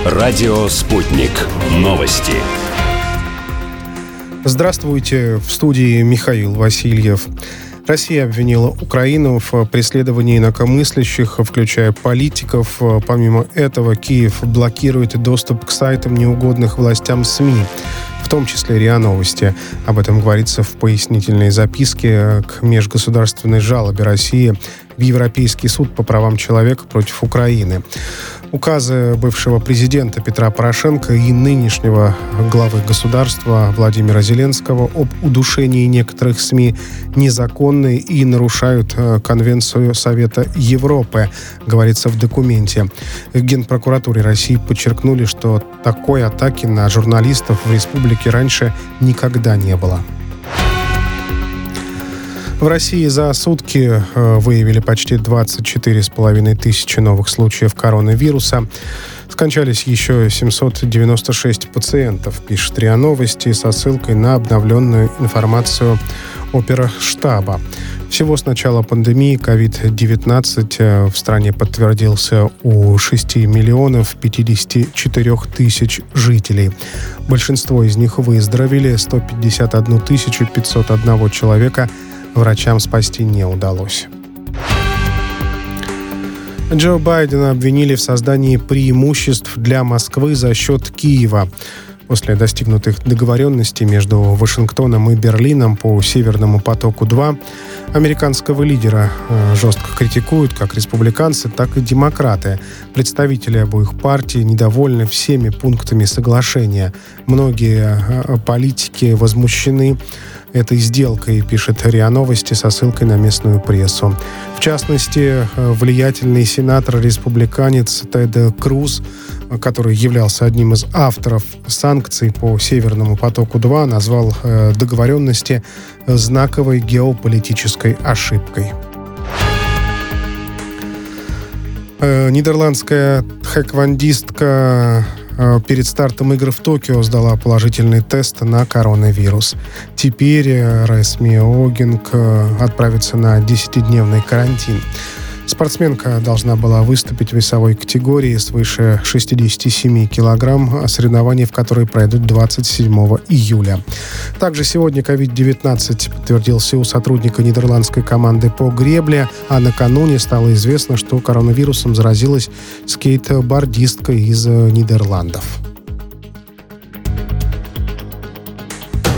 Радио «Спутник». Новости. Здравствуйте, в студии Михаил Васильев. Россия обвинила Украину в преследовании инакомыслящих, включая политиков. Помимо этого, Киев блокирует доступ к сайтам неугодных властям СМИ, в том числе РИА Новости. Об этом говорится в пояснительной записке к межгосударственной жалобе России в Европейский суд по правам человека против Украины. Указы бывшего президента Петра Порошенко и нынешнего главы государства Владимира Зеленского об удушении некоторых СМИ незаконны и нарушают Конвенцию Совета Европы, говорится в документе. В Генпрокуратуре России подчеркнули, что такой атаки на журналистов в республике раньше никогда не было. В России за сутки выявили почти 24,5 тысячи новых случаев коронавируса. Скончались еще 796 пациентов, пишет РИА Новости, со ссылкой на обновленную информацию Оперштаба. Всего с начала пандемии COVID-19 в стране подтвердился у 6 миллионов 54 тысяч жителей. Большинство из них выздоровели, 151 501 человека врачам спасти не удалось. Джо Байдена обвинили в создании преимуществ для Москвы за счет Киева. После достигнутых договоренностей между Вашингтоном и Берлином по «Северному потоку-2» американского лидера жестко критикуют как республиканцы, так и демократы. Представители обоих партий недовольны всеми пунктами соглашения. Многие политики возмущены этой сделкой, пишет РИА Новости со ссылкой на местную прессу. В частности, влиятельный сенатор-республиканец Тед Круз, который являлся одним из авторов санкций по «Северному потоку-2», назвал договоренности знаковой геополитической ошибкой. Нидерландская тхэквондистка перед стартом игр в Токио сдала положительный тест на коронавирус. Теперь Ресми Огинг отправится на 10-дневный карантин. Спортсменка должна была выступить в весовой категории свыше 67 килограмм, соревнования в которой пройдут 27 июля. Также сегодня COVID-19 подтвердился у сотрудника нидерландской команды по гребле, а накануне стало известно, что коронавирусом заразилась скейтбордистка из Нидерландов.